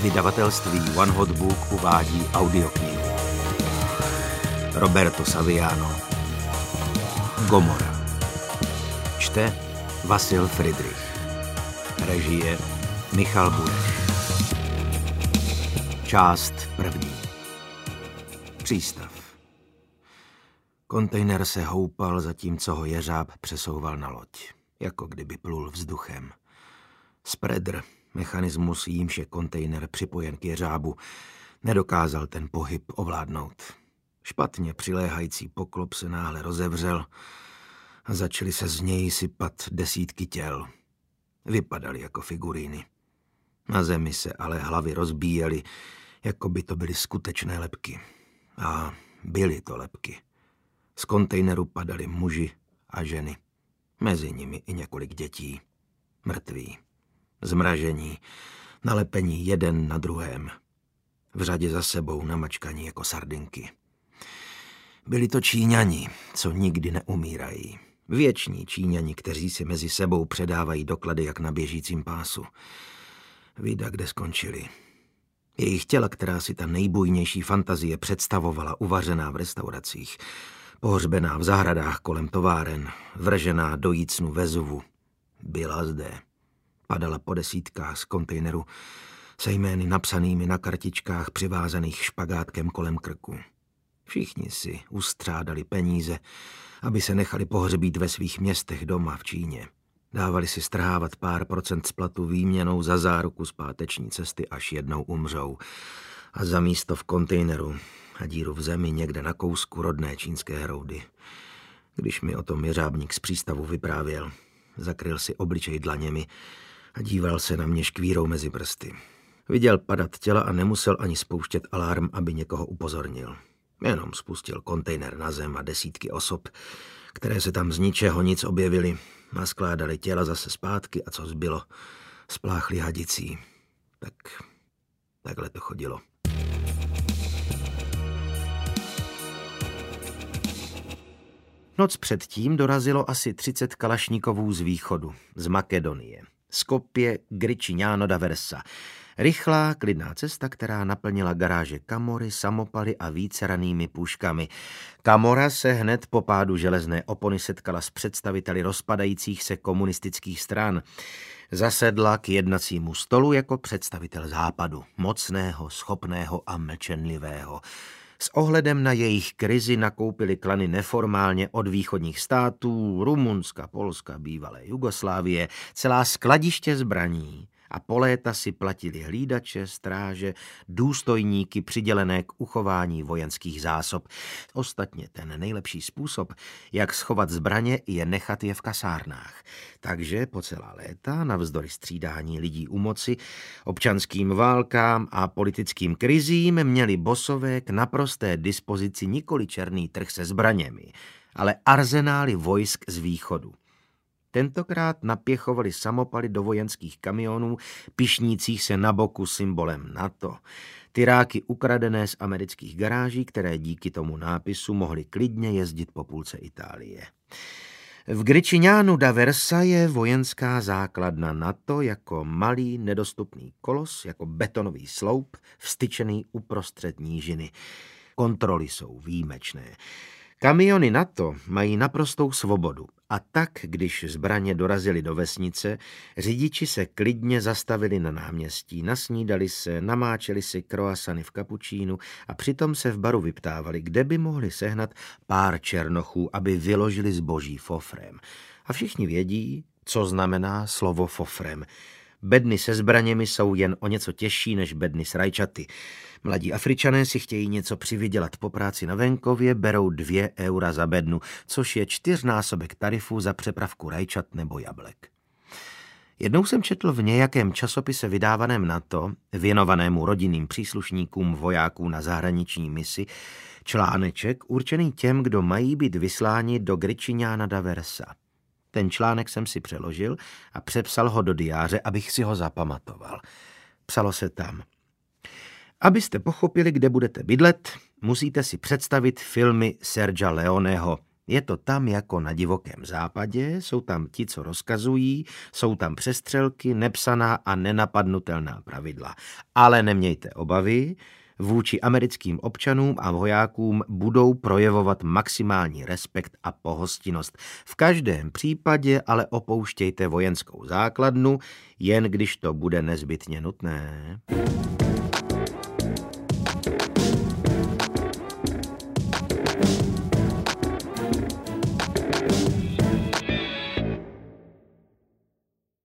Vydavatelství One Hot Book uvádí audioknihu. Roberto Saviano. Gomorra. Čte Vasil Fridrich. Režie Michal Bureš. Část první. Přístav. Kontejner se houpal, zatímco ho jeřáb přesouval na loď, jako kdyby plul vzduchem. Spreader, mechanismus, jímž je kontejner připojen k jeřábu, nedokázal ten pohyb ovládnout. Špatně přiléhající poklop se náhle rozevřel a začaly se z něj sypat desítky těl. Vypadaly jako figuríny. Na zemi se ale hlavy rozbíjely, jako by to byly skutečné lebky. A byly to lebky. Z kontejneru padali muži a ženy. Mezi nimi i několik dětí. Mrtví. Zmražení. Nalepení jeden na druhém. V řadě za sebou namačkaní jako sardinky. Byli to Číňani, co nikdy neumírají. Věční Číňani, kteří si mezi sebou předávají doklady jak na běžícím pásu. Vida, kde skončili. Jejich těla, která si ta nejbujnější fantazie představovala, uvařená v restauracích, pohřbená v zahradách kolem továren, vržená do jícnu Vezuvu, byla zde. Padala po desítkách z kontejneru se jmény napsanými na kartičkách přivázaných špagátkem kolem krku. Všichni si ustřádali peníze, aby se nechali pohřbít ve svých městech doma v Číně. Dávali si strhávat pár procent z platu výměnou za záruku zpáteční cesty, až jednou umřou. A za místo v kontejneru a díru v zemi někde na kousku rodné čínské hroudy. Když mi o tom jeřábník z přístavu vyprávěl, zakryl si obličej dlaněmi a díval se na mě škvírou mezi prsty. Viděl padat těla a nemusel ani spouštět alarm, aby někoho upozornil. Jenom spustil kontejner na zem a desítky osob, které se tam z ničeho nic objevily, naskládali těla zase zpátky a co zbylo, spláchli hadicí. Takhle to chodilo. Noc předtím dorazilo asi 30 kalašníkovů z východu, z Makedonie. Skopje Gričiňano da Versa. Rychlá, klidná cesta, která naplnila garáže Camory, samopaly a víceranými puškami. Camorra se hned po pádu železné opony setkala s představiteli rozpadajících se komunistických stran. Zasedla k jednacímu stolu jako představitel západu, mocného, schopného a mlčenlivého. S ohledem na jejich krizi nakoupili klany neformálně od východních států, Rumunska, Polska, bývalé Jugoslávie, celá skladiště zbraní a po léta si platili hlídače, stráže, důstojníky přidělené k uchování vojenských zásob. Ostatně ten nejlepší způsob, jak schovat zbraně, je nechat je v kasárnách. Takže po celá léta, navzdory střídání lidí u moci, občanským válkám a politickým krizím, měli bosové k naprosté dispozici nikoli černý trh se zbraněmi, ale arzenály vojsk z východu. Tentokrát napěchovali samopaly do vojenských kamionů, pyšnících se na boku symbolem NATO. Tyráky ukradené z amerických garáží, které díky tomu nápisu mohly klidně jezdit po půlce Itálie. V Gričiňanu da Versa je vojenská základna NATO jako malý nedostupný kolos, jako betonový sloup, vstyčený uprostřed nížiny. Kontroly jsou výjimečné. Kamiony NATO mají naprostou svobodu a tak, když zbraně dorazily do vesnice, řidiči se klidně zastavili na náměstí, nasnídali se, namáčeli si croissany v kapučínu a přitom se v baru vyptávali, kde by mohli sehnat pár černochů, aby vyložili zboží fofrem. A všichni vědí, co znamená slovo fofrem. Bedny se zbraněmi jsou jen o něco těžší než bedny s rajčaty. Mladí Afričané si chtějí něco přivydělat po práci na venkově, berou 2 eura za bednu, což je 4násobek tarifu za přepravku rajčat nebo jablek. Jednou jsem četl v nějakém časopise vydávaném NATO, věnovanému rodinným příslušníkům vojáků na zahraniční misi, článeček určený těm, kdo mají být vysláni do Gričiňana da Versa. Ten článek jsem si přeložil a přepsal ho do diáře, abych si ho zapamatoval. Psalo se tam: Abyste pochopili, kde budete bydlet, musíte si představit filmy Sergia Leoneho Je to tam jako na divokém západě, jsou tam ti, co rozkazují, jsou tam přestřelky, nepsaná a nenapadnutelná pravidla. Ale nemějte obavy, vůči americkým občanům a vojákům budou projevovat maximální respekt a pohostinnost. V každém případě ale opouštějte vojenskou základnu, jen když to bude nezbytně nutné.